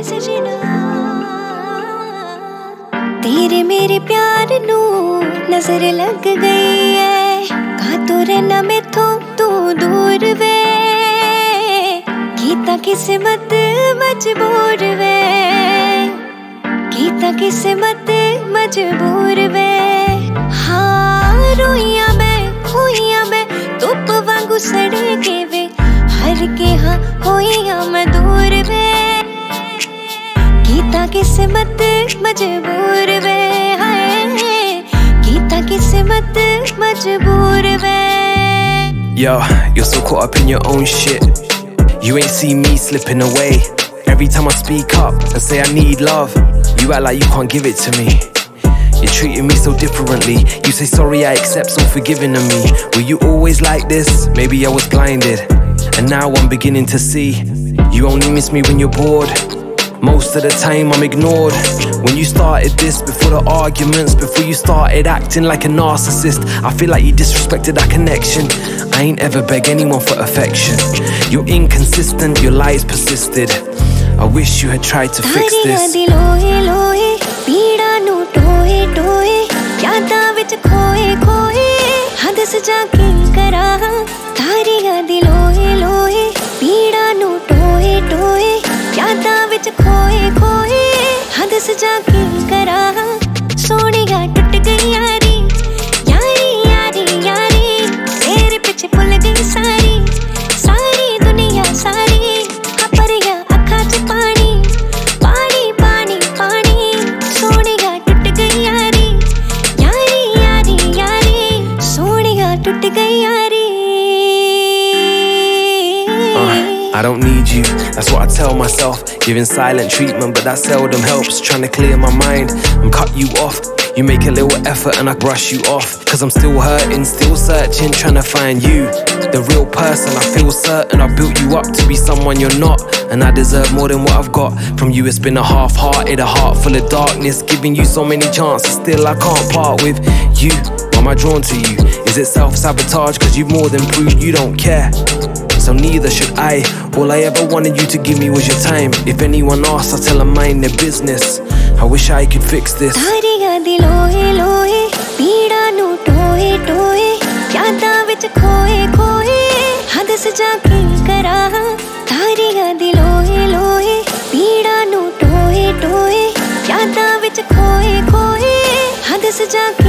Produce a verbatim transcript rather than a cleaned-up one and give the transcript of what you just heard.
सजना तेरे मेरे प्यार नू नजर लग गई है कहा तो रहना मैथों तू दूर वे कीता किस्मत मजबूर वे कीता किस्मत मजबूर वे हाँ रोइया मैं खोइया मैं धुप वांगू सड़ के वे हर के हाँ होइया मैं दूर वे कीता किस्मत मजबूर वे हाय कीता किस्मत मजबूर वे Yo, you're so caught up in your own shit. You ain't seen me slipping away. Every time I speak up and say I need love, you act like you can't give it to me. You're treating me so differently. You say sorry, I accept, so forgiving of me. Were you always like this? Maybe I was blinded, and now I'm beginning to see. You only miss me when you're bored. Most of the time I'm ignored. When you started this, before the arguments, before you started acting like a narcissist, I feel like you disrespected our connection. I ain't ever beg anyone for affection. You're inconsistent, your lies persisted. I wish you had tried to fix this. खोए खोए हद सजा के करा सोनिया टूट गई यारी यारी यारी यारी तेरे पीछे भूल गई सारी सारी दुनिया सारी अपरिया अखा च पानी पानी पानी पानी सोनिया टूट गई यारी यारी यारी यारी सोनिया टूट गई यारी I don't need you, that's what I tell myself. Giving silent treatment, but that seldom helps. Trying to clear my mind, I'm cut you off. You make a little effort and I brush you off. Cause I'm still hurting, still searching, trying to find you, the real person. I feel certain I built you up to be someone you're not, and I deserve more than what I've got. From you it's been a half-hearted, a heart full of darkness. Giving you so many chances, still I can't part with you. Why am I drawn to you? Is it self-sabotage? Cause you've more than proved you don't care. So neither should I. All I ever wanted you to give me was your time. If anyone asks, I tell them mind their business. I wish I could fix this. तारियां दी लोहे लोहे पीड़ा नू टोए टोए यादां विच खोए खोए हद सजा के करा तारियां दी लोहे लोहे पीड़ा नू टोए टोए यादां विच खोए खोए हद सजा